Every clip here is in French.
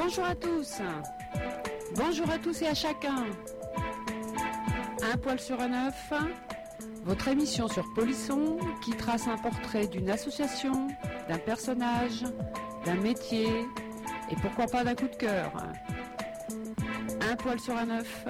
Bonjour à tous. Bonjour à tous et à chacun. Un poil sur un œuf, votre émission sur Polisson qui trace un portrait d'une association, d'un personnage, d'un métier et pourquoi pas d'un coup de cœur. Un poil sur un œuf.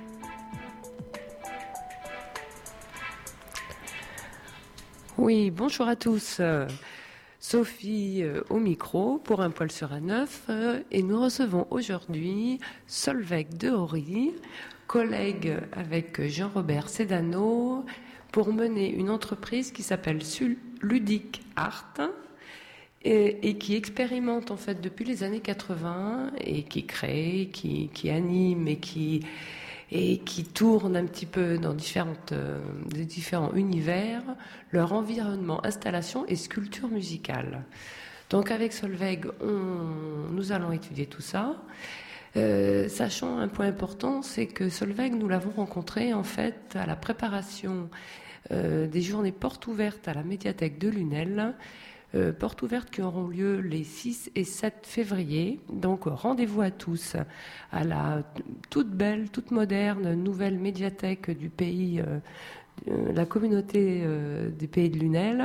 Oui, bonjour à tous. Sophie au micro pour Un poil sur un œuf et nous recevons aujourd'hui Solveig Dehory, collègue avec Jean-Robert Sedano pour mener une entreprise qui s'appelle Ludic Art et qui expérimente en fait depuis les années 80 et qui crée, qui anime et qui tourne un petit peu dans différents univers, leur environnement, installation et sculpture musicale. Donc avec Solveig, nous allons étudier tout ça. Sachant un point important, c'est que Solveig, nous l'avons rencontré en fait à la préparation des journées portes ouvertes à la médiathèque de Lunel. Portes ouvertes qui auront lieu les 6 et 7 février. Donc rendez-vous à tous à la toute belle, toute moderne nouvelle médiathèque du pays, la communauté des pays de Lunel,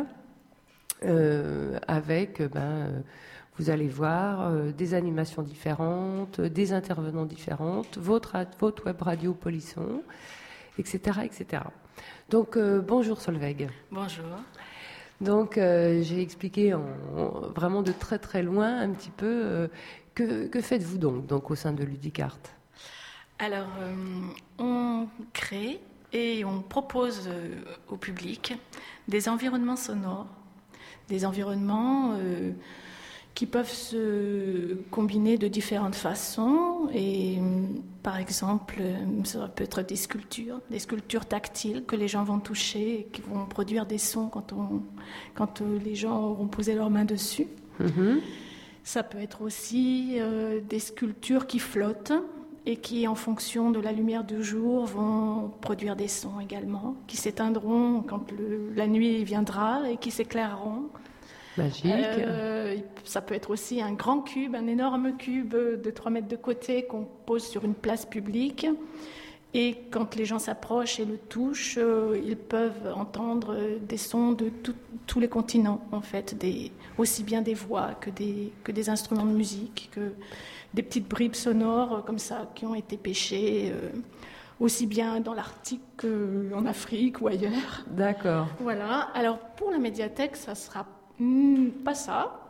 avec, vous allez voir, des animations différentes, des intervenants différentes, votre web radio Polisson, etc., etc. Donc bonjour Solveig. Bonjour. Donc j'ai expliqué vraiment de très très loin un petit peu que faites-vous donc au sein de Ludic Art? Alors on crée et on propose au public des environnements sonores, des environnements qui peuvent se combiner de différentes façons et par exemple ça peut être des sculptures tactiles que les gens vont toucher et qui vont produire des sons quand les gens auront posé leurs mains dessus. Mm-hmm. Ça peut être aussi des sculptures qui flottent et qui en fonction de la lumière du jour vont produire des sons également, qui s'éteindront quand la nuit viendra et qui s'éclaireront. Magique. Ça peut être aussi un grand cube, un énorme cube de 3 mètres de côté qu'on pose sur une place publique. Et quand les gens s'approchent et le touchent, ils peuvent entendre des sons de tous les continents, en fait, aussi bien des voix que des instruments de musique, que des petites bribes sonores comme ça qui ont été pêchées, aussi bien dans l'Arctique qu'en Afrique ou ailleurs. D'accord. Voilà. Alors pour la médiathèque, ça sera pas ça.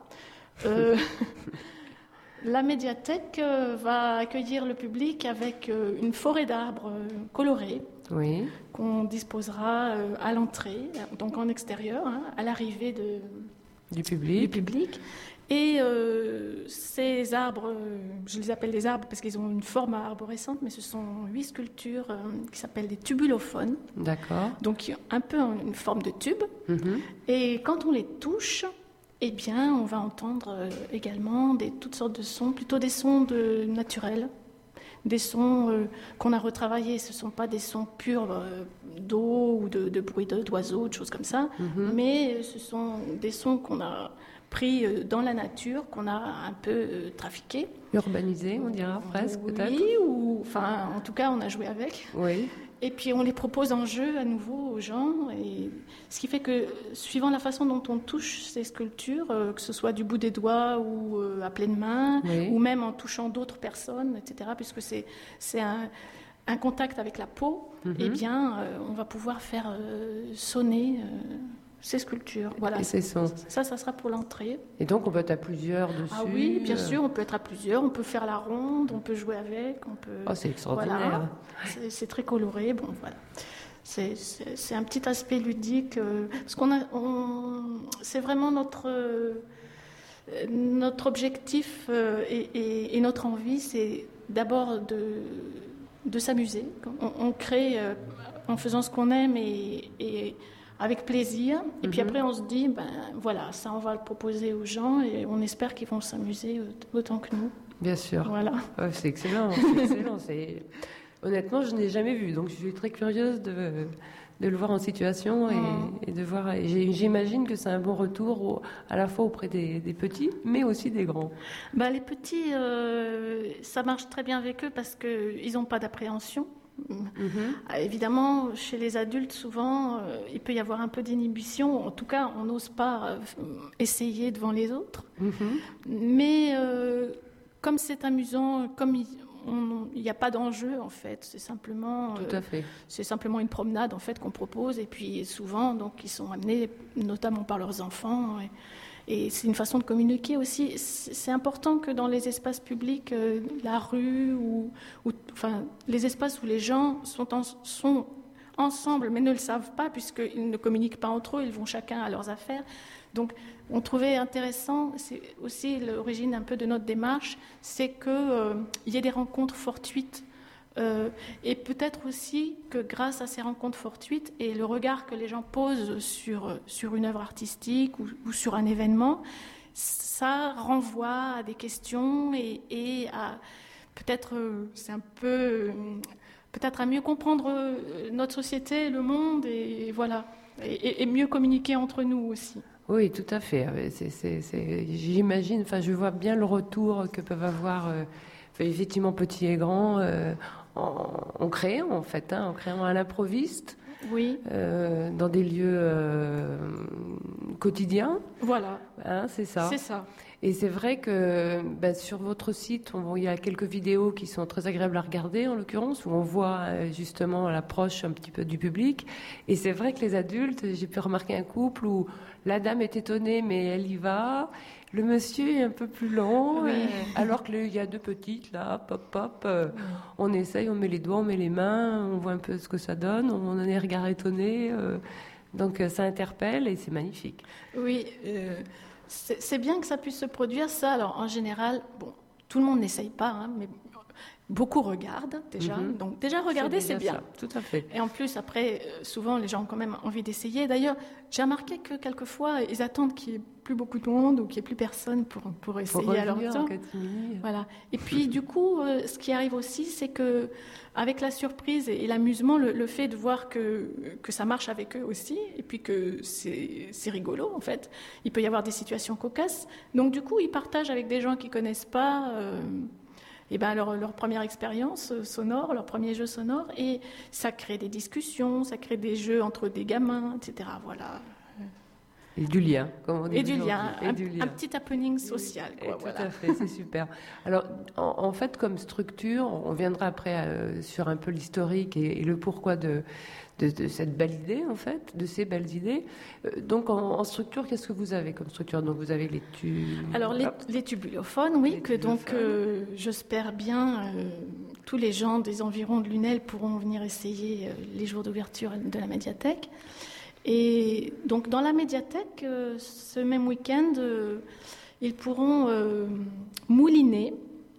La médiathèque va accueillir le public avec une forêt d'arbres colorés, oui, qu'on disposera à l'entrée, donc en extérieur, à l'arrivée du public. Et ces arbres, je les appelle des arbres parce qu'ils ont une forme arborescente, mais ce sont 8 sculptures qui s'appellent des tubulophones. D'accord. Donc un peu une forme de tube. Mm-hmm. Et quand on les touche, eh bien, on va entendre également toutes sortes de sons, plutôt des sons naturels, des sons qu'on a retravaillés. Ce ne sont pas des sons purs d'eau ou de bruit d'oiseaux, de choses comme ça, mm-hmm, mais ce sont des sons qu'on a pris dans la nature, qu'on a un peu trafiqué. Urbanisé, on dira presque, oui, peut-être. Oui, enfin, en tout cas, on a joué avec. Oui. Et puis, on les propose en jeu à nouveau aux gens. Et ce qui fait que, suivant la façon dont on touche ces sculptures, que ce soit du bout des doigts ou à pleine main, oui, ou même en touchant d'autres personnes, etc., puisque c'est un contact avec la peau, mm-hmm, eh bien, on va pouvoir faire sonner ces sculptures. Voilà. Et ces sons. Ça sera pour l'entrée. Et donc, on peut être à plusieurs dessus. Ah oui, bien sûr, on peut être à plusieurs. On peut faire la ronde, on peut jouer avec. Oh, c'est extraordinaire. Voilà. C'est très coloré. Bon, voilà. C'est un petit aspect ludique. Parce c'est vraiment notre objectif et notre envie, c'est d'abord de s'amuser. On crée en faisant ce qu'on aime et avec plaisir, et puis après on se dit, voilà, ça on va le proposer aux gens et on espère qu'ils vont s'amuser autant que nous. Bien sûr. Voilà. Oh, c'est excellent, Honnêtement, je n'ai jamais vu, donc je suis très curieuse de de le voir en situation et de voir. Et j'imagine que c'est un bon retour à la fois auprès des petits, mais aussi des grands. Les petits, ça marche très bien avec eux parce qu'ils n'ont pas d'appréhension. Évidemment, chez les adultes, souvent, il peut y avoir un peu d'inhibition. En tout cas, on n'ose pas essayer devant les autres. Mais comme c'est amusant, comme il n'y a pas d'enjeu, en fait, c'est simplement, Tout à fait. C'est simplement une promenade en fait qu'on propose. Et puis souvent, donc, ils sont amenés, notamment par leurs enfants. Et c'est une façon de communiquer aussi. C'est important que dans les espaces publics, la rue, enfin, les espaces où les gens sont ensemble, mais ne le savent pas, puisqu'ils ne communiquent pas entre eux, ils vont chacun à leurs affaires. Donc, on trouvait intéressant, c'est aussi l'origine un peu de notre démarche, c'est qu'il y ait des rencontres fortuites. Et peut-être aussi que grâce à ces rencontres fortuites et le regard que les gens posent sur une œuvre artistique ou sur un événement, ça renvoie à des questions et à peut-être c'est un peu peut-être à mieux comprendre notre société, le monde et voilà et mieux communiquer entre nous aussi. Oui, tout à fait. J'imagine, enfin, je vois bien le retour que peuvent avoir effectivement petits et grands en créant en fait, en créant à l'improviste. Oui. Dans des lieux quotidiens. Voilà. C'est ça. C'est ça. Et c'est vrai que sur votre site, il y a quelques vidéos qui sont très agréables à regarder, en l'occurrence, où on voit justement l'approche un petit peu du public. Et c'est vrai que les adultes, j'ai pu remarquer un couple où la dame est étonnée, mais elle y va. Le monsieur est un peu plus lent, alors qu'il y a deux petites, là, pop, on essaye, on met les doigts, on met les mains, on voit un peu ce que ça donne, on a des regards étonnés, donc ça interpelle et c'est magnifique. Oui, c'est bien que ça puisse se produire, ça. Alors, en général, tout le monde n'essaye pas, mais beaucoup regardent déjà. Donc, déjà, regarder, c'est bien. Ça, tout à fait. Et en plus, après, souvent, les gens ont quand même envie d'essayer. D'ailleurs, j'ai remarqué que quelquefois, ils attendent qu'il n'y ait plus beaucoup de monde ou qu'il n'y ait plus personne pour essayer à leur tour. Voilà. Et puis, du coup, ce qui arrive aussi, c'est que avec la surprise et l'amusement, le fait de voir que ça marche avec eux aussi, et puis que c'est rigolo, en fait. Il peut y avoir des situations cocasses. Donc, du coup, ils partagent avec des gens qu'ils ne connaissent pas leur première expérience sonore, leur premier jeu sonore, et ça crée des discussions, ça crée des jeux entre des gamins, etc. Voilà. Et du lien, comme on dit. Et du lien, un petit happening social. Tout à fait, c'est super. Alors, en fait, comme structure, on viendra après sur un peu l'historique et le pourquoi de cette belle idée, en fait, de ces belles idées. Donc, en structure, qu'est-ce que vous avez comme structure? Donc, vous avez les tubes... Alors, les tubulophones, oui, j'espère bien, tous les gens des environs de Lunel pourront venir essayer les jours d'ouverture de la médiathèque. Et donc, dans la médiathèque, ce même week-end, ils pourront mouliner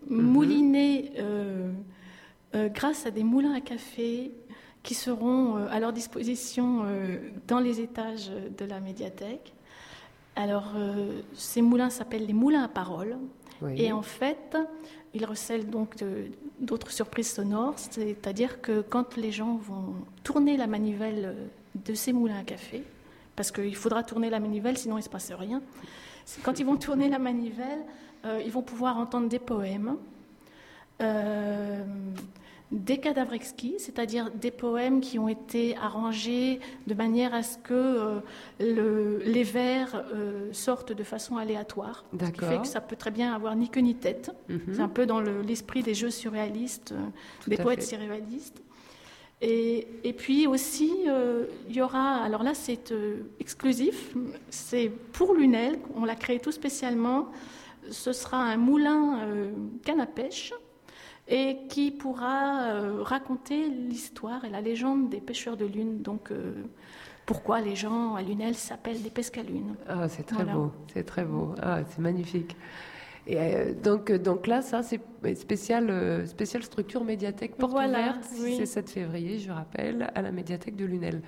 grâce à des moulins à café qui seront à leur disposition dans les étages de la médiathèque. Alors, ces moulins s'appellent les moulins à parole. Oui. Et en fait, ils recèlent donc d'autres surprises sonores, c'est-à-dire que quand les gens vont tourner la manivelle de ces moulins à café, parce qu'il faudra tourner la manivelle, sinon il ne se passe rien. Quand ils vont tourner la manivelle, ils vont pouvoir entendre des poèmes, des cadavres exquis, c'est-à-dire des poèmes qui ont été arrangés de manière à ce que les vers sortent de façon aléatoire. D'accord. Ce qui fait que ça peut très bien avoir ni queue ni tête. C'est un peu dans l'esprit des jeux surréalistes, des poètes surréalistes. Et puis aussi, il y aura, alors là c'est exclusif, c'est pour Lunel, on l'a créé tout spécialement, ce sera un moulin canne à pêche et qui pourra raconter l'histoire et la légende des pêcheurs de lune, donc pourquoi les gens à Lunel s'appellent des pescalune. Ah, c'est très beau, c'est très beau, c'est magnifique. Et donc là, ça, c'est spéciale structure médiathèque porte ouverte, c'est 7 février, je rappelle, à la médiathèque de Lunel.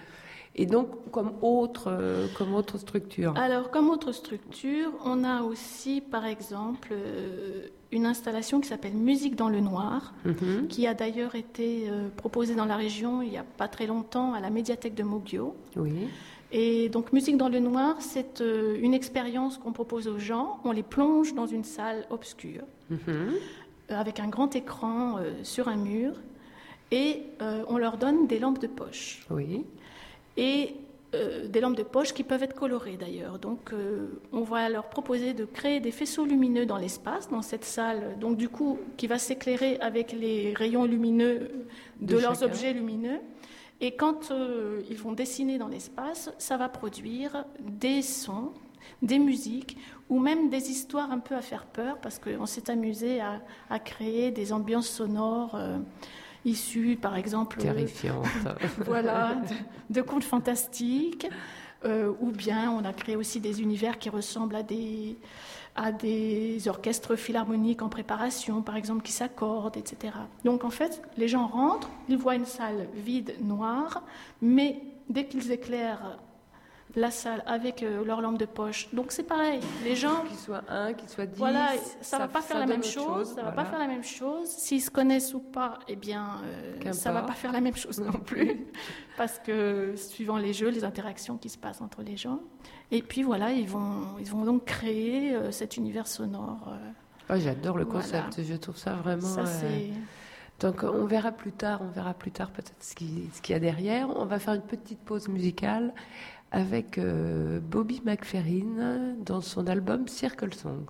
Et donc, comme autre structure. Alors, comme autre structure, on a aussi, par exemple, une installation qui s'appelle Musique dans le Noir, qui a d'ailleurs été proposée dans la région il n'y a pas très longtemps à la médiathèque de Moggio. Oui. Et donc, Musique dans le Noir, c'est une expérience qu'on propose aux gens. On les plonge dans une salle obscure, avec un grand écran sur un mur, et on leur donne des lampes de poche. Oui. Et des lampes de poche qui peuvent être colorées d'ailleurs. Donc on va leur proposer de créer des faisceaux lumineux dans l'espace, dans cette salle, donc du coup qui va s'éclairer avec les rayons lumineux de leurs objets lumineux. Et quand ils vont dessiner dans l'espace, ça va produire des sons, des musiques ou même des histoires un peu à faire peur, parce qu'on s'est amusé à créer des ambiances sonores issus, par exemple, terrifiante. Voilà, de contes fantastiques, ou bien on a créé aussi des univers qui ressemblent à des orchestres philharmoniques en préparation, par exemple, qui s'accordent, etc. Donc en fait, les gens rentrent, ils voient une salle vide, noire, mais dès qu'ils éclairent la salle avec leur lampe de poche. Donc c'est pareil, les gens... Qu'ils soient 1, qu'ils soient 10, voilà, ça ne va pas faire la même chose. Ça va pas faire la même chose. S'ils se connaissent ou pas, eh bien, ça ne va pas faire la même chose non plus. Parce que suivant les jeux, les interactions qui se passent entre les gens. Et puis voilà, ils vont donc créer cet univers sonore. J'adore le concept, je trouve ça vraiment... Ça, Donc on verra plus tard peut-être ce qu'il y a derrière. On va faire une petite pause musicale avec Bobby McFerrin dans son album Circle Songs.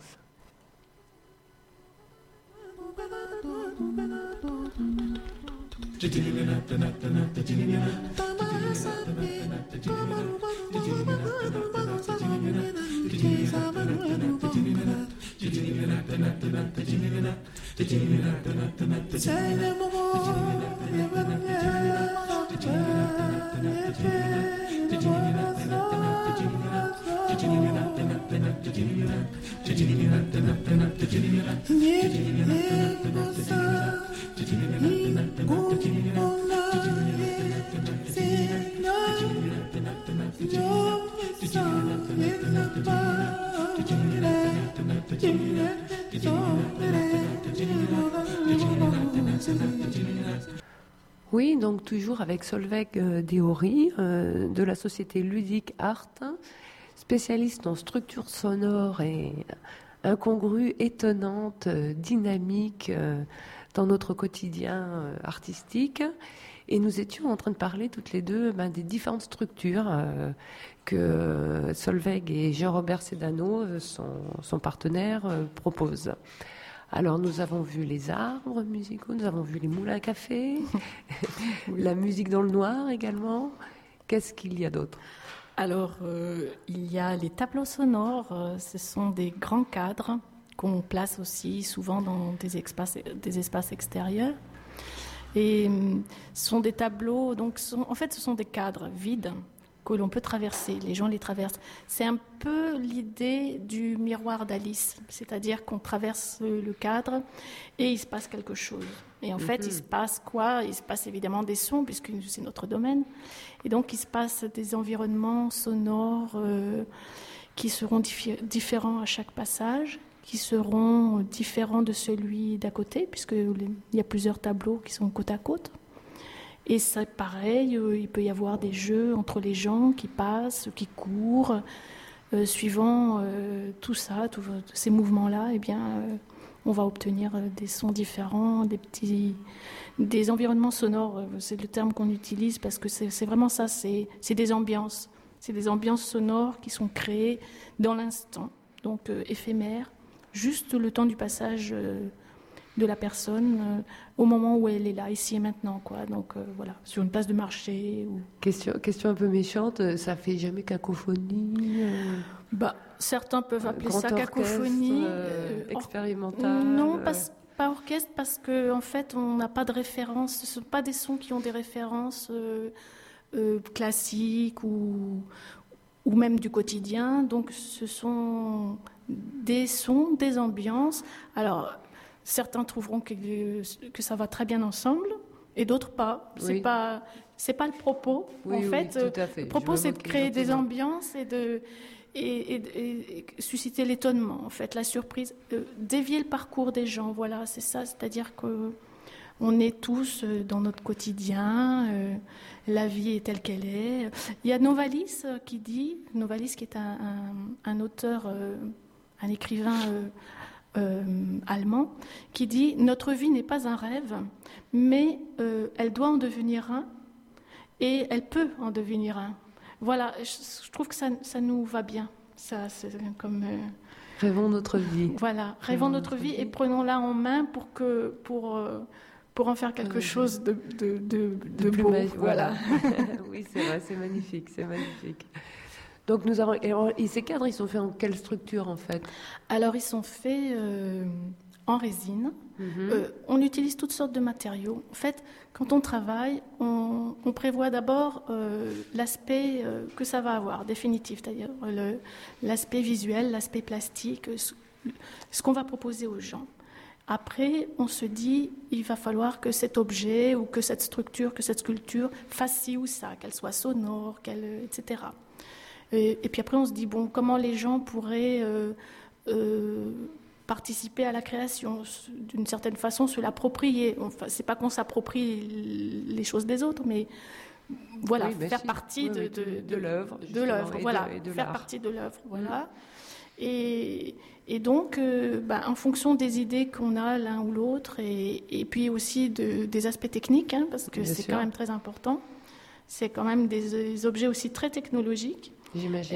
Oui, donc toujours avec Solveig Dehory de la société Ludic Art, spécialiste en structures sonores et incongrues, étonnantes, dynamiques dans notre quotidien artistique. Et nous étions en train de parler toutes les deux des différentes structures que Solveig et Jean-Robert Sedano, son partenaire, proposent. Alors nous avons vu les arbres musicaux, nous avons vu les moulins à café, la musique dans le noir également. Qu'est-ce qu'il y a d'autre ? Alors il y a les tableaux sonores, ce sont des grands cadres qu'on place aussi souvent dans des espaces extérieurs. Et ce sont des tableaux, donc en fait ce sont des cadres vides que l'on peut traverser, les gens les traversent. C'est un peu l'idée du miroir d'Alice, c'est-à-dire qu'on traverse le cadre et il se passe quelque chose. Et en fait, il se passe quoi ? Il se passe évidemment des sons, puisque c'est notre domaine. Et donc, il se passe des environnements sonores qui seront différents à chaque passage, qui seront différents de celui d'à côté, puisqu'il y a plusieurs tableaux qui sont côte à côte. Et c'est pareil, il peut y avoir des jeux entre les gens qui passent, qui courent, suivant tout ça, tous ces mouvements-là, eh bien, on va obtenir des sons différents, des environnements sonores. C'est le terme qu'on utilise parce que c'est vraiment ça, c'est des ambiances. C'est des ambiances sonores qui sont créées dans l'instant, donc éphémères, juste le temps du passage de la personne au moment où elle est là, ici et maintenant, quoi. Donc voilà, sur une place de marché. Question un peu méchante, ça fait jamais cacophonie certains peuvent appeler ça cacophonie. Expérimentale. Non, pas orchestre, parce qu'en en fait, on n'a pas de référence. Ce ne sont pas des sons qui ont des références classiques ou même du quotidien. Donc ce sont des sons, des ambiances. Alors, certains trouveront que ça va très bien ensemble et d'autres pas. c'est pas le propos. Oui, en fait, tout à fait. Le propos, c'est de créer des ambiances et susciter l'étonnement, en fait, la surprise, dévier le parcours des gens. Voilà, c'est ça. C'est-à-dire que on est tous dans notre quotidien, la vie est telle qu'elle est. Il y a Novalis Novalis qui est un auteur, un écrivain allemand, qui dit « Notre vie n'est pas un rêve, mais elle doit en devenir un, et elle peut en devenir un. » Voilà, je trouve que ça nous va bien. Ça, c'est comme... Rêvons notre vie. Voilà, rêvons notre vie et prenons-la en main pour en faire quelque chose de beau. Voilà. Oui, c'est vrai, c'est magnifique, c'est magnifique. Donc nous avons... Et ces cadres, ils sont faits en quelle structure en fait? Alors ils sont faits en résine. On utilise toutes sortes de matériaux. En fait, quand on travaille, on prévoit d'abord l'aspect que ça va avoir, définitif, c'est-à-dire l'aspect visuel, l'aspect plastique, ce qu'on va proposer aux gens. Après, on se dit, il va falloir que cet objet ou que cette structure, que cette sculpture fasse ci ou ça, qu'elle soit sonore, etc. Et puis après, on se dit, bon, comment les gens pourraient participer à la création, d'une certaine façon, se l'approprier. Enfin, c'est pas qu'on s'approprie les choses des autres, mais voilà, faire partie de l'œuvre. De l'œuvre, voilà, faire partie de l'œuvre, voilà. Et donc, en fonction des idées qu'on a l'un ou l'autre, et puis aussi des aspects techniques, hein, parce que c'est quand même très important, c'est quand même des objets aussi très technologiques. J'imagine.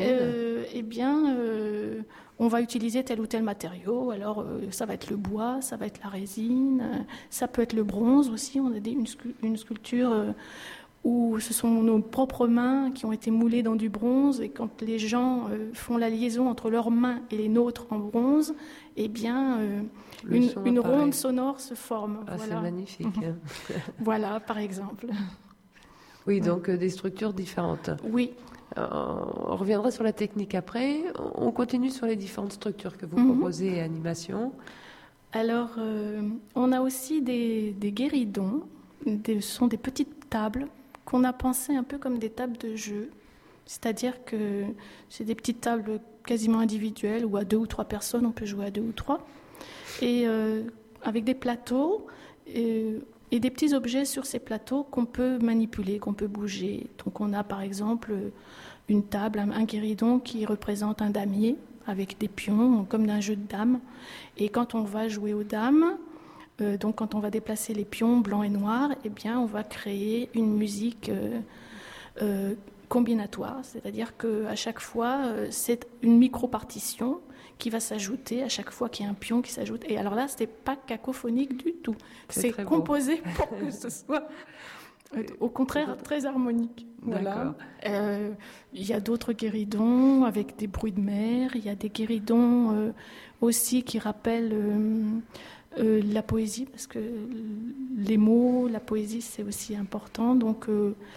On va utiliser tel ou tel matériau. Alors, ça va être le bois, ça va être la résine, ça peut être le bronze aussi. On a une sculpture où ce sont nos propres mains qui ont été moulées dans du bronze. Et quand les gens font la liaison entre leurs mains et les nôtres en bronze, eh bien, une ronde sonore se forme. Ah, voilà. C'est magnifique. Hein. Voilà, par exemple. Oui, donc des structures différentes. Oui. On reviendra sur la technique après. On continue sur les différentes structures que vous proposez et animations. Alors, on a aussi des guéridons. Ce sont des petites tables qu'on a pensées un peu comme des tables de jeu. C'est-à-dire que c'est des petites tables quasiment individuelles où à 2 ou 3 personnes, on peut jouer à 2 ou 3. Et avec des plateaux et des petits objets sur ces plateaux qu'on peut manipuler, qu'on peut bouger. Donc on a par exemple une table, un guéridon qui représente un damier avec des pions, comme d'un jeu de dames. Et quand on va jouer aux dames, donc quand on va déplacer les pions blancs et noirs, eh bien on va créer une musique combinatoire, c'est-à-dire qu'à chaque fois, c'est une micro-partition qui va s'ajouter à chaque fois qu'il y a un pion qui s'ajoute. Et alors là, ce n'est pas cacophonique du tout. C'est composé pour que ce soit, au contraire, très harmonique. Voilà. Il y a d'autres guéridons avec des bruits de mer. Il y a des guéridons aussi qui rappellent la poésie, parce que les mots, la poésie, c'est aussi important. Donc,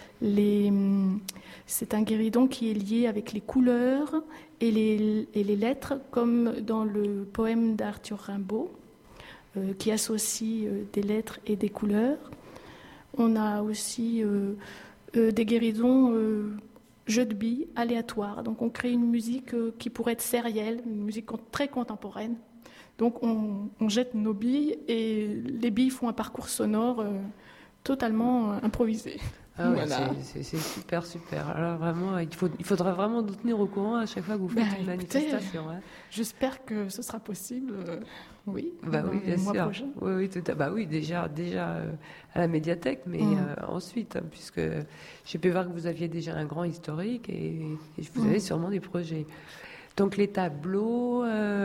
c'est un guéridon qui est lié avec les couleurs et les lettres, comme dans le poème d'Arthur Rimbaud, qui associe des lettres et des couleurs. On a aussi des guéridons jeux de billes aléatoires. Donc on crée une musique qui pourrait être sérielle, une musique très contemporaine. Donc on jette nos billes et les billes font un parcours sonore totalement improvisé. Ah oui, voilà. C'est super, super. Alors vraiment, il faudra vraiment nous tenir au courant à chaque fois que vous faites une manifestation. Hein. J'espère que ce sera possible. Oui. Oui, bien sûr. Oui, déjà à la médiathèque, mais ensuite, hein, puisque j'ai pu voir que vous aviez déjà un grand historique et vous avez sûrement des projets. Donc les tableaux.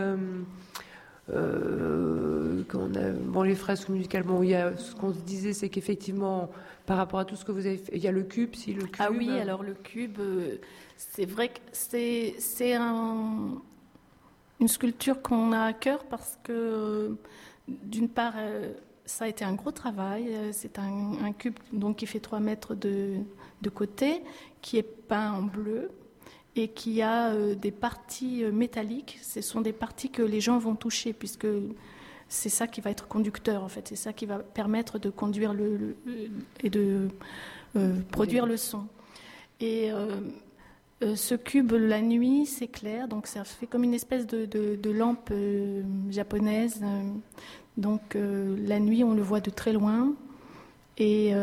Les fresques musicales, ce qu'on se disait, c'est qu'effectivement, par rapport à tout ce que vous avez fait, il y a le cube, Ah oui, alors le cube, c'est vrai que c'est une sculpture qu'on a à cœur parce que, d'une part, ça a été un gros travail. C'est un cube donc, qui fait 3 mètres de côté, qui est peint en bleu, et qui a des parties métalliques. Ce sont des parties que les gens vont toucher, puisque c'est ça qui va être conducteur en fait, c'est ça qui va permettre de conduire et de produire le son. Et ce cube la nuit s'éclaire, donc ça fait comme une espèce de lampe japonaise. Donc la nuit on le voit de très loin. Et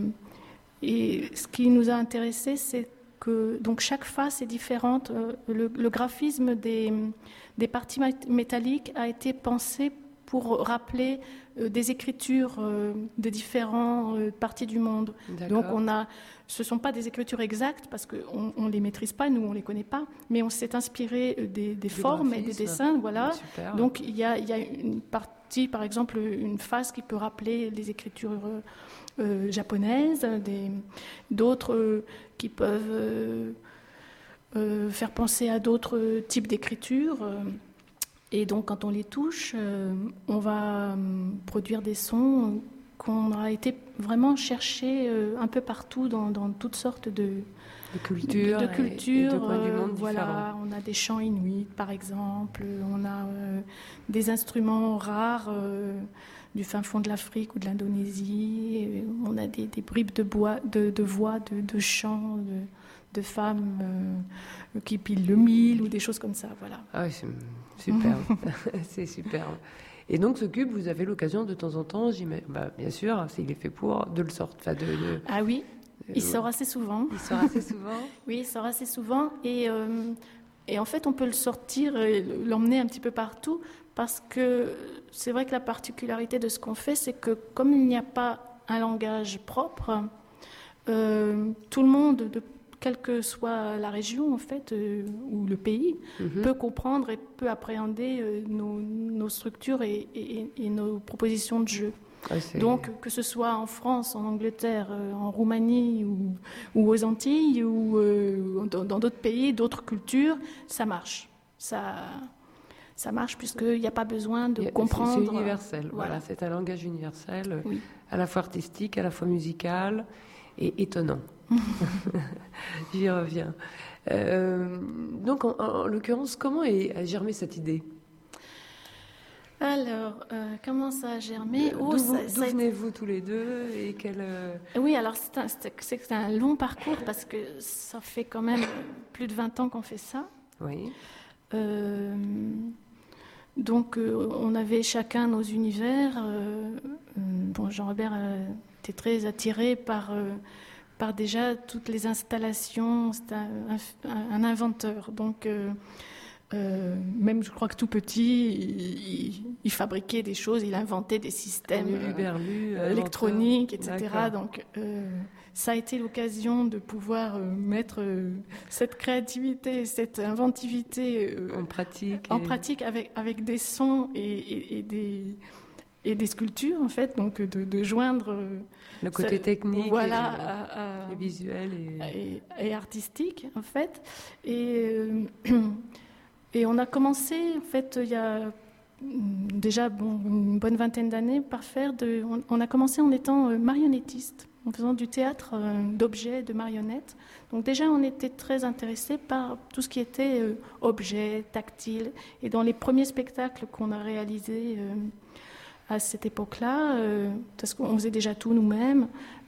ce qui nous a intéressé, c'est que donc chaque face est différente. Le graphisme des parties métalliques a été pensé pour rappeler des écritures de différentes parties du monde. Donc ce ne sont pas des écritures exactes parce qu'on ne les maîtrise pas, nous on ne les connaît pas, mais on s'est inspiré des formes et des dessins. Voilà. Super. Donc il y a une partie, par exemple une face qui peut rappeler les écritures japonaises, d'autres qui peuvent faire penser à d'autres types d'écritures. Et donc, quand on les touche, on va produire des sons qu'on a été vraiment chercher un peu partout dans toutes sortes de cultures. Et de coins du monde voilà, différents. on a des chants inuits, par exemple. On a des instruments rares du fin fond de l'Afrique ou de l'Indonésie. On a des bribes de voix, de chants, de femmes qui pilent le mil ou des choses comme ça. Voilà. Ah oui, c'est superbe. C'est superbe. Et donc ce cube, vous avez l'occasion de temps en temps, bien sûr, s'il est fait pour, de le sortir. Ah oui, il sort assez souvent. Il sort assez souvent. Oui, il sort assez souvent. Et en fait, on peut le sortir et l'emmener un petit peu partout parce que c'est vrai que la particularité de ce qu'on fait, c'est que comme il n'y a pas un langage propre, tout le monde, quelle que soit la région en fait ou le pays, peut comprendre et peut appréhender nos structures et nos propositions de jeu. Donc que ce soit en France, en Angleterre, en Roumanie ou aux Antilles ou dans d'autres pays, d'autres cultures, ça marche. Ça marche puisqu'il n'y a pas besoin de comprendre. C'est universel. Voilà, c'est un langage universel, oui. À la fois artistique, à la fois musical et étonnant. J'y reviens. Donc, en l'occurrence, comment a germé cette idée ? Alors, comment ça a germé ? D'où venez-vous tous les deux et Oui, alors c'est un long parcours parce que ça fait quand même plus de 20 ans qu'on fait ça. Oui. Donc, on avait chacun nos univers. Jean-Robert était très attiré par déjà toutes les installations. C'est un inventeur. Donc, même je crois que tout petit, il fabriquait des choses, il inventait des systèmes électroniques, etc. D'accord. Donc, ça a été l'occasion de pouvoir mettre cette créativité, cette inventivité en pratique avec des sons et des sculptures, en fait, donc de joindre le côté technique, voilà, et visuel et artistique, en fait. Et on a commencé, en fait, il y a déjà une bonne vingtaine d'années, on a commencé en étant marionnettiste, en faisant du théâtre d'objets, de marionnettes. Donc déjà, on était très intéressés par tout ce qui était objet, tactile. Et dans les premiers spectacles qu'on a réalisés à cette époque-là, parce qu'on faisait déjà tout nous-mêmes,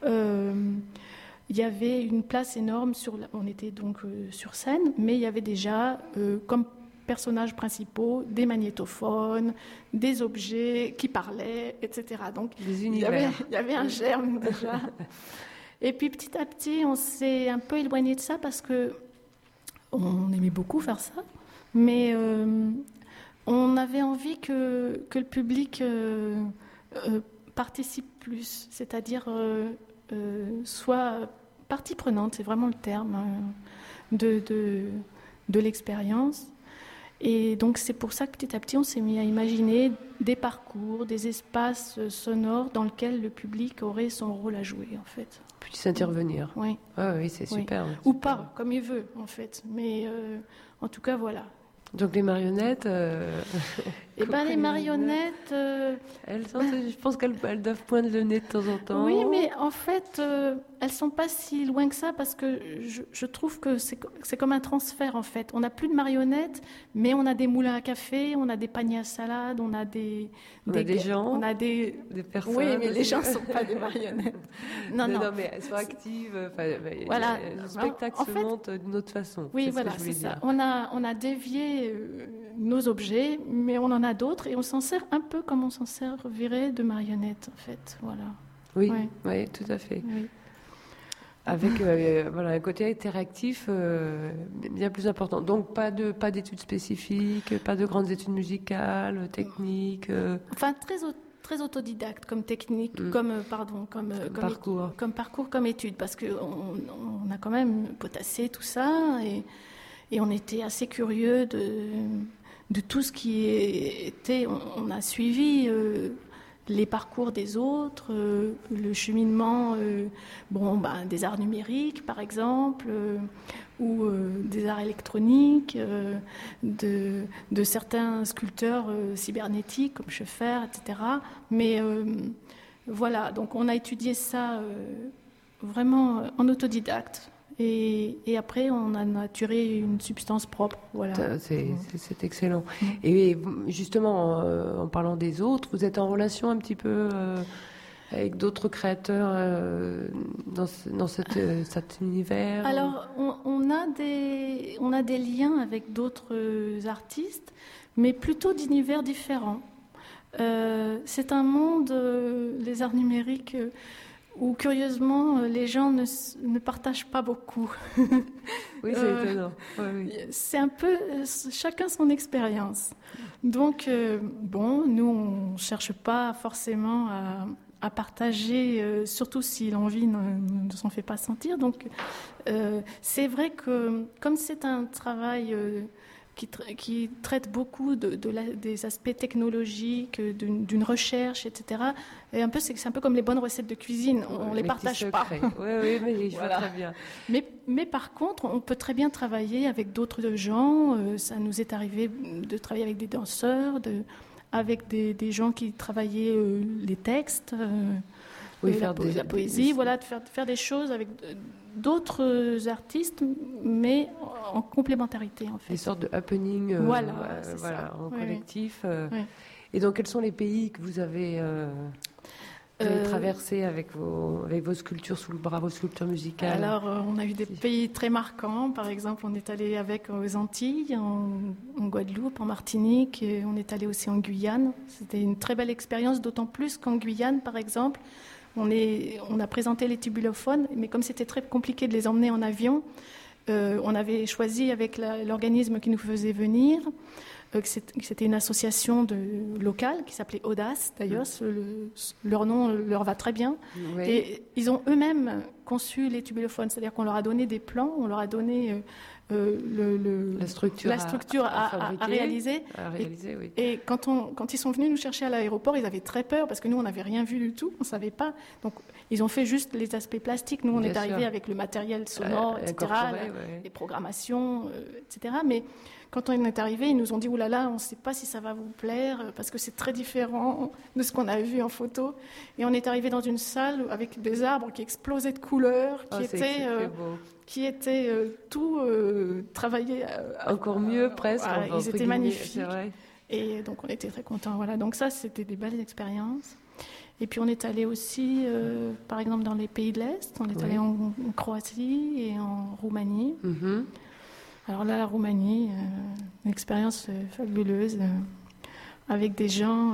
il y avait une place énorme, on était donc sur scène, mais il y avait déjà, comme personnages principaux, des magnétophones, des objets qui parlaient, etc. Donc il y avait un germe déjà. Et puis petit à petit, on s'est un peu éloigné de ça parce que on aimait beaucoup faire ça, mais on avait envie que le public participe plus, c'est-à-dire soit partie prenante, c'est vraiment le terme, de l'expérience. Et donc c'est pour ça que petit à petit on s'est mis à imaginer des parcours, des espaces sonores dans lesquels le public aurait son rôle à jouer en fait. Puisse intervenir. Oui. Ah oui, c'est super. Ou pas, comme il veut en fait. Mais en tout cas voilà. Donc les marionnettes... Les marionnettes... je pense qu'elles doivent poindre le nez de temps en temps. Oui, mais en fait, elles ne sont pas si loin que ça parce que je trouve que c'est comme un transfert en fait. On n'a plus de marionnettes, mais on a des moulins à café, on a des paniers à salade, on a des gens, on a des personnes. Oui, mais les gens ne sont pas des marionnettes. Non, mais elles sont actives. Voilà. Le spectacle se monte d'une autre façon. Oui, voilà, c'est ça. On a dévié nos objets, mais on en a d'autres et on s'en sert un peu comme on s'en servirait de marionnettes en fait. Voilà. Oui, tout à fait. Oui. Avec un côté interactif bien plus important. Donc pas d'études spécifiques, pas de grandes études musicales, techniques. Enfin très autodidacte comme technique, comme parcours, comme étude, parce que on a quand même potassé tout ça et on était assez curieux de tout ce qui était. On a suivi les parcours des autres, le cheminement des arts numériques par exemple, ou des arts électroniques, de certains sculpteurs cybernétiques comme Schoeffer, etc. Mais voilà, donc on a étudié ça vraiment en autodidacte. Et après, on a naturé une substance propre. Voilà. C'est excellent. Et justement, en parlant des autres, vous êtes en relation un petit peu avec d'autres créateurs dans cet univers? Alors, on a des liens avec d'autres artistes, mais plutôt d'univers différents. C'est un monde, les arts numériques... où curieusement les gens ne partagent pas beaucoup. Oui, c'est étonnant. Oui. C'est un peu chacun son expérience. Donc nous on cherche pas forcément à partager, surtout si l'envie ne s'en fait pas sentir. Donc c'est vrai que comme c'est un travail qui traite beaucoup des aspects technologiques, d'une recherche, etc. Et c'est un peu comme les bonnes recettes de cuisine, on ne les partage pas. Oui, mais je vois très bien. Mais par contre, on peut très bien travailler avec d'autres gens. Ça nous est arrivé de travailler avec des danseurs, avec des gens qui travaillaient les textes, la poésie, de faire des choses avec d'autres artistes, mais en complémentarité en fait. Des sortes de happening en collectif. Oui. Et donc, quels sont les pays que vous avez traversés avec vos sculptures sous le bras, vos sculptures musicales? Alors, on a eu des pays très marquants. Par exemple, on est allé aux Antilles, en Guadeloupe, en Martinique. Et on est allé aussi en Guyane. C'était une très belle expérience, d'autant plus qu'en Guyane, par exemple, on a présenté les tubulophones, mais comme c'était très compliqué de les emmener en avion, on avait choisi avec l'organisme qui nous faisait venir, que c'était une association locale qui s'appelait Audace, d'ailleurs. Leur nom leur va très bien. Oui. Et ils ont eux-mêmes conçu les tubulophones, c'est-à-dire qu'on leur a donné des plans, on leur a donné la structure à réaliser. Oui. Et quand ils sont venus nous chercher à l'aéroport, ils avaient très peur parce que nous, on n'avait rien vu du tout, on ne savait pas. Donc, ils ont fait juste les aspects plastiques. Nous, on est arrivés avec le matériel sonore, etc., les programmations, etc. Mais quand on est arrivé, ils nous ont dit « Ouh là là, on ne sait pas si ça va vous plaire parce que c'est très différent de ce qu'on a vu en photo. » Et on est arrivé dans une salle avec des arbres qui explosaient de couleurs, qui étaient tout travaillés. Encore mieux, presque. Ils étaient magnifiques. C'est vrai. Et donc, on était très contents. Voilà. Donc ça, c'était des belles expériences. Et puis, on est allé aussi, par exemple, dans les pays de l'Est. On est allé en Croatie et en Roumanie. Mm-hmm. Alors là, la Roumanie, une expérience fabuleuse avec des gens.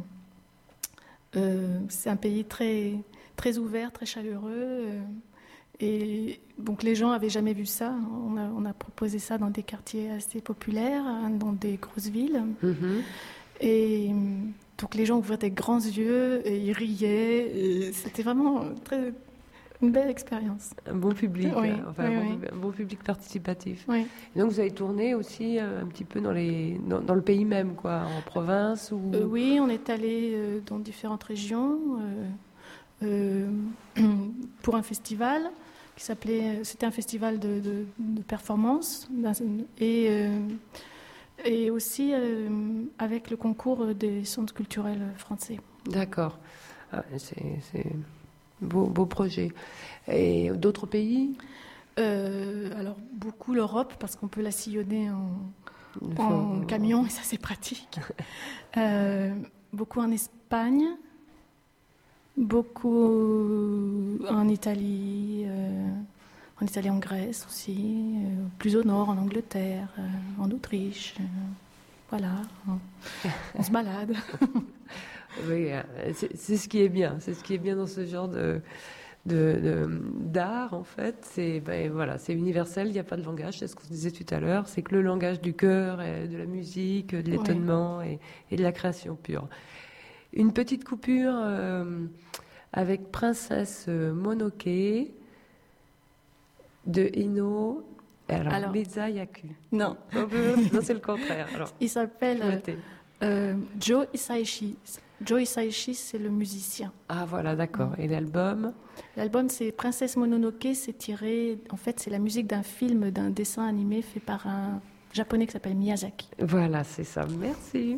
C'est un pays très, très ouvert, très chaleureux. Et donc les gens n'avaient jamais vu ça. On a proposé ça dans des quartiers assez populaires, dans des grosses villes. Mm-hmm. Et donc les gens ouvraient des grands yeux et ils riaient. Et c'était vraiment une belle expérience. Un bon public, oui, un bon public participatif. Oui. Et donc vous avez tourné aussi un petit peu dans le pays même, quoi, en province ou... Oui, on est allé dans différentes régions pour un festival qui c'était un festival de performance et Et aussi avec le concours des centres culturels français. D'accord. Ah, c'est beau projet. Et d'autres pays? Alors, beaucoup l'Europe, parce qu'on peut la sillonner en camion, et ça, c'est pratique. Beaucoup en Espagne, beaucoup en Italie, en Grèce aussi, plus au nord, en Angleterre, en Autriche. Voilà, on se balade. Oui, c'est ce qui est bien. C'est ce qui est bien dans ce genre d'art, en fait. C'est universel, il n'y a pas de langage, c'est ce qu'on disait tout à l'heure. C'est que le langage du cœur, et de la musique, de l'étonnement et de la création pure. Une petite coupure avec Princesse Monoké de Ino. Alors Liza Yaku. Non. Non, c'est le contraire. Alors, il s'appelle Joe Hisaishi. Joe Hisaishi, c'est le musicien. Ah voilà, d'accord. Et l'album? L'album, c'est Princesse Mononoke. C'est tiré, en fait, c'est la musique d'un film, d'un dessin animé fait par un japonais qui s'appelle Miyazaki. Voilà, c'est ça. Merci.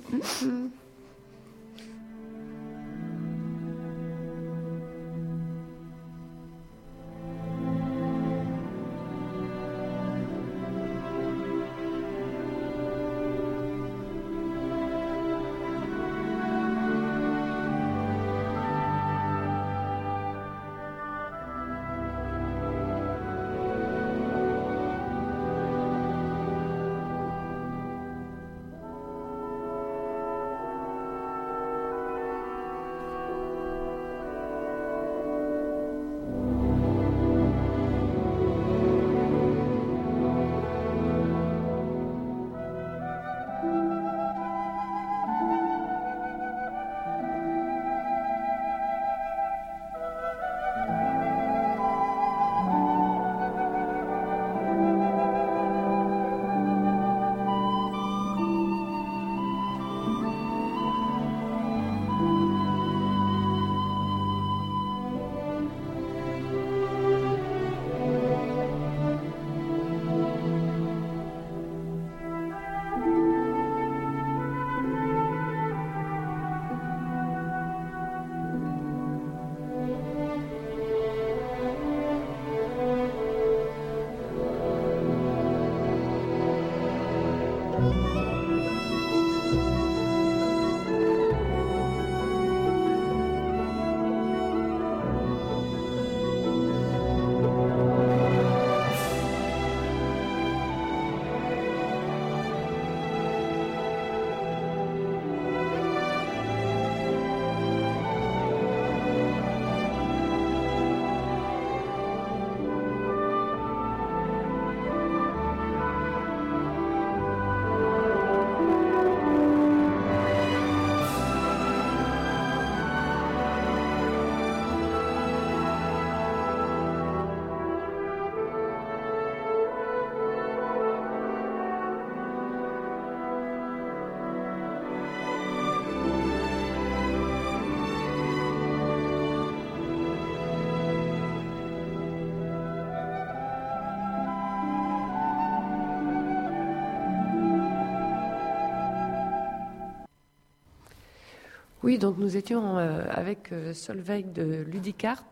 Oui, donc nous étions avec Solveig de Ludicart,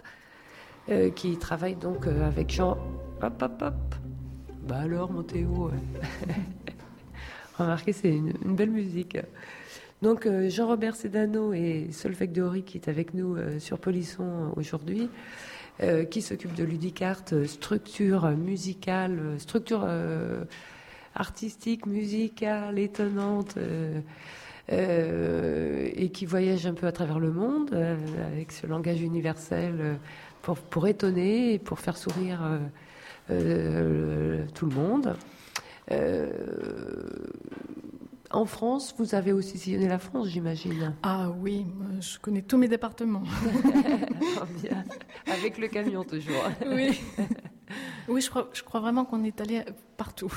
qui travaille donc avec Jean... Hop, hop, hop. Bah alors, mon Théo. Remarquez, c'est une belle musique. Donc Jean-Robert Sedano et Solveig de Hory qui est avec nous sur Polisson aujourd'hui, qui s'occupe de Ludicart, structure musicale, structure artistique, musicale, étonnante, et qui voyage un peu à travers le monde avec ce langage universel pour étonner et pour faire sourire tout le monde. En France, vous avez aussi sillonné la France, j'imagine. Ah oui, je connais tous mes départements. Bien. Avec le camion, toujours. Oui, oui, je crois vraiment qu'on est allé partout.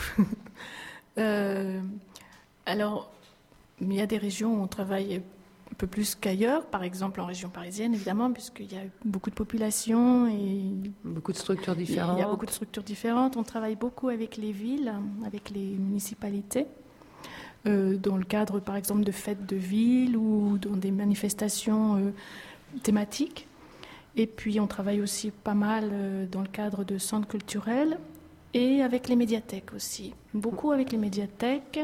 Alors, il y a des régions où on travaille un peu plus qu'ailleurs, par exemple en région parisienne, évidemment, puisqu'il y a beaucoup de population et beaucoup de structures différentes. Il y a beaucoup de structures différentes. On travaille beaucoup avec les villes, avec les municipalités. dans le cadre, par exemple, de fêtes de ville ou dans des manifestations thématiques. Et puis, on travaille aussi pas mal dans le cadre de centres culturels et avec les médiathèques aussi. Beaucoup avec les médiathèques,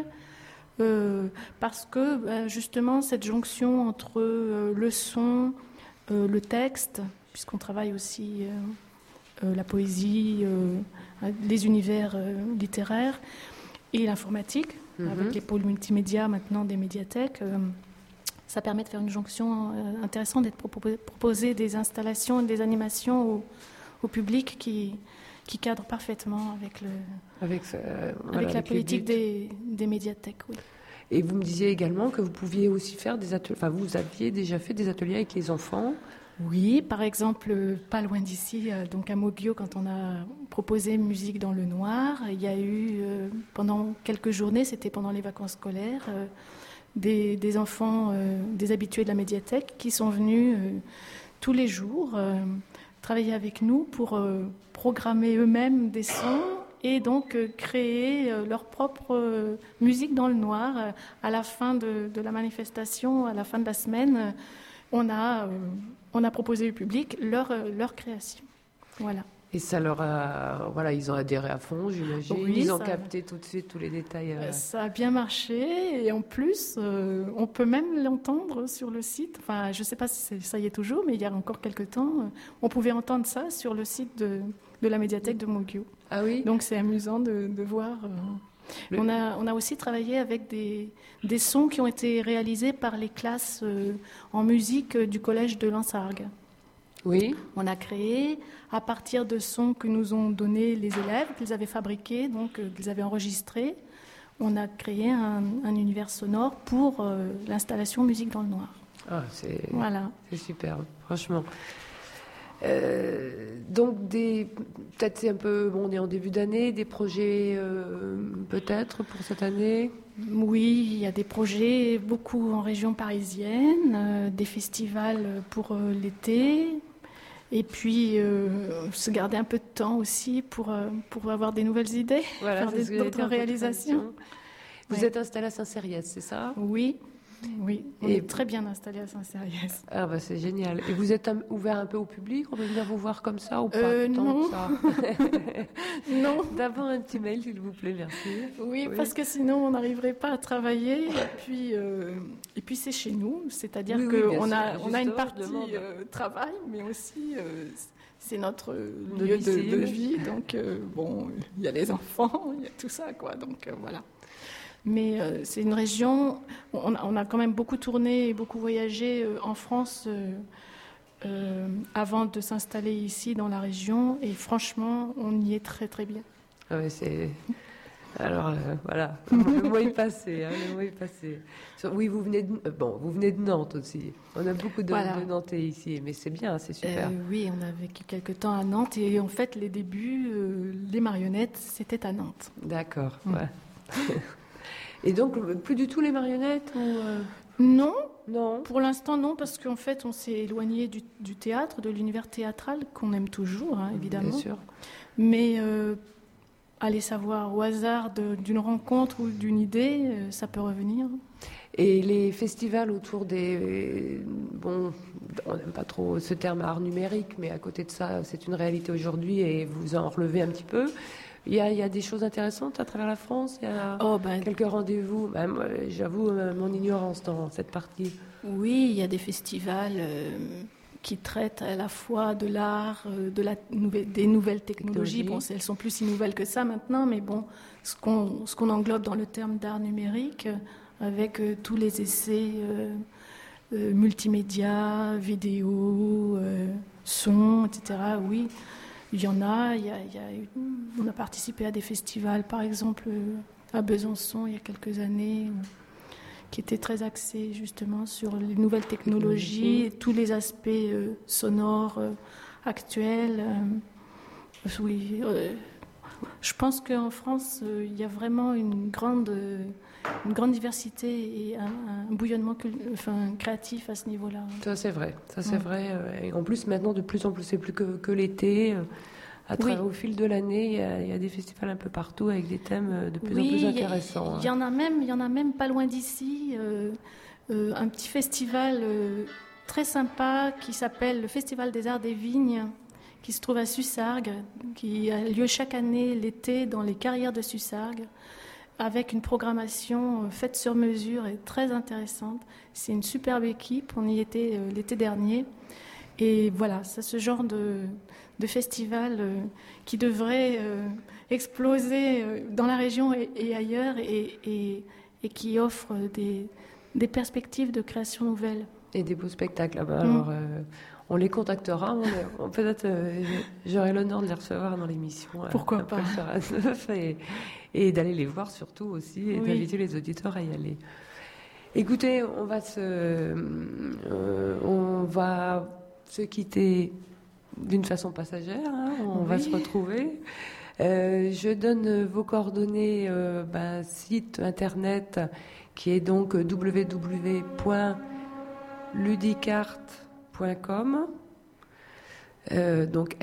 parce que, justement, cette jonction entre le son, le texte, puisqu'on travaille aussi la poésie, les univers littéraires et l'informatique, avec les pôles multimédia maintenant des médiathèques. Ça permet de faire une jonction intéressante et de proposer des installations, des animations au public qui cadrent parfaitement avec la politique des médiathèques. Oui. Et vous me disiez également que vous pouviez aussi faire des ateliers, enfin vous aviez déjà fait des ateliers avec les enfants. Oui, par exemple, pas loin d'ici, donc à Moguio, quand on a proposé Musique dans le Noir, il y a eu pendant quelques journées, c'était pendant les vacances scolaires, des enfants, des habitués de la médiathèque qui sont venus tous les jours travailler avec nous pour programmer eux-mêmes des sons et donc créer leur propre musique dans le noir. À la fin de la manifestation, à la fin de la semaine, on a proposé au public leur création. Voilà. Et ça leur a... Voilà, ils ont adhéré à fond, j'imagine. Oui, ils ont capté tout de suite tous les détails. Ça a bien marché. Et en plus, on peut même l'entendre sur le site. Enfin, je ne sais pas si ça y est toujours, mais il y a encore quelques temps, on pouvait entendre ça sur le site de la médiathèque de Moguio. Ah oui ? Donc, c'est amusant de voir... On a aussi travaillé avec des sons qui ont été réalisés par les classes en musique du collège de Lansargues. Oui. On a créé à partir de sons que nous ont donnés les élèves, qu'ils avaient fabriqués, donc qu'ils avaient enregistrés. On a créé un univers sonore pour l'installation Musique dans le Noir. Ah, c'est super, franchement. Donc peut-être c'est un peu, on est en début d'année, des projets peut-être pour cette année. Oui, il y a des projets beaucoup en région parisienne, des festivals pour l'été, et puis se garder un peu de temps aussi pour avoir des nouvelles idées, voilà, faire d'autres réalisations. Vous êtes installé à Saint-Cériès, c'est ça ? Oui. Oui, on est très bien installé à Saint-Cériès. Ah bah c'est génial. Et vous êtes ouvert un peu au public ? On peut venir vous voir comme ça ou pas non. Ça Non. D'abord un petit mail, s'il vous plaît, merci. Oui, parce que sinon on n'arriverait pas à travailler. Et puis c'est chez nous, c'est-à-dire qu'on a une partie travail, mais aussi c'est notre lieu de vie. Donc il y a les enfants, il y a tout ça, quoi. Donc voilà. Mais c'est une région, on a quand même beaucoup tourné et beaucoup voyagé en France avant de s'installer ici dans la région. Et franchement, on y est très très bien. Ah ouais, alors voilà, le mois est passé. Le mois est passé. Oui, vous venez de Nantes aussi. On a beaucoup de Nantais ici, mais c'est bien, c'est super. Oui, on a vécu quelque temps à Nantes et en fait, les débuts, les marionnettes, c'était à Nantes. D'accord, ouais. Et donc, plus du tout les marionnettes ou Non, non. Pour l'instant, non, parce qu'en fait, on s'est éloigné du théâtre, de l'univers théâtral, qu'on aime toujours, évidemment. Bien sûr. Mais aller savoir au hasard d'une rencontre ou d'une idée, ça peut revenir. Et les festivals autour des... Bon, on n'aime pas trop ce terme art numérique, mais à côté de ça, c'est une réalité aujourd'hui et vous en relevez un petit peu. Il y a des choses intéressantes à travers la France. Il y a quelques rendez-vous. Moi, j'avoue mon ignorance dans cette partie. Oui, il y a des festivals qui traitent à la fois de l'art, des nouvelles technologies. Bon, elles sont plus si nouvelles que ça maintenant, mais bon, ce qu'on englobe dans le terme d'art numérique, avec tous les essais multimédia, vidéo, son, etc. Oui. Il y en a, on a participé à des festivals, par exemple à Besançon il y a quelques années, qui étaient très axés justement sur les nouvelles technologies et tous les aspects sonores actuels. Oui, je pense qu'en France, il y a vraiment une grande diversité et un bouillonnement créatif à ce niveau-là. Ça c'est vrai, Et en plus maintenant de plus en plus, c'est plus que l'été, Au fil de l'année, il y a des festivals un peu partout avec des thèmes de plus en plus intéressants. Il y en a même pas loin d'ici, un petit festival très sympa qui s'appelle le Festival des Arts des Vignes, qui se trouve à Sussargues, qui a lieu chaque année l'été dans les carrières de Sussargues, avec une programmation faite sur mesure et très intéressante. C'est une superbe équipe, on y était l'été dernier. Et voilà, c'est ce genre de festival qui devrait exploser dans la région et ailleurs et qui offre des perspectives de création nouvelle. Et des beaux spectacles. Alors, on les contactera. Peut-être j'aurai l'honneur de les recevoir dans l'émission. Pourquoi pas. Et d'aller les voir surtout aussi, et d'inviter les auditeurs à y aller. Écoutez, on va se quitter d'une façon passagère. On va se retrouver. Je donne vos coordonnées, site internet qui est donc www.ludicart.com. Donc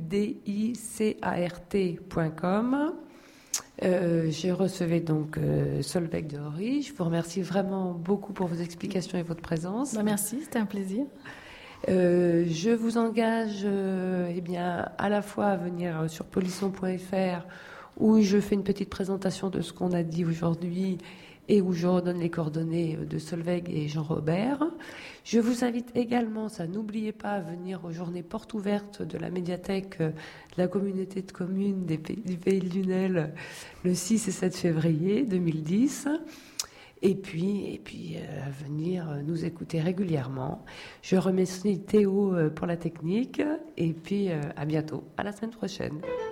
ludicart.com. Je recevais donc Solveig de Hory. Je vous remercie vraiment beaucoup pour vos explications et votre présence. Merci, c'était un plaisir. Je vous engage à la fois à venir sur polisson.fr où je fais une petite présentation de ce qu'on a dit aujourd'hui et où je redonne les coordonnées de Solveig et Jean-Robert. Je vous invite également, n'oubliez pas, à venir aux journées portes ouvertes de la médiathèque de la communauté de communes du Pays de Lunel le 6 et 7 février 2010. Et puis à venir nous écouter régulièrement. Je remercie Théo pour la technique et puis à bientôt, à la semaine prochaine.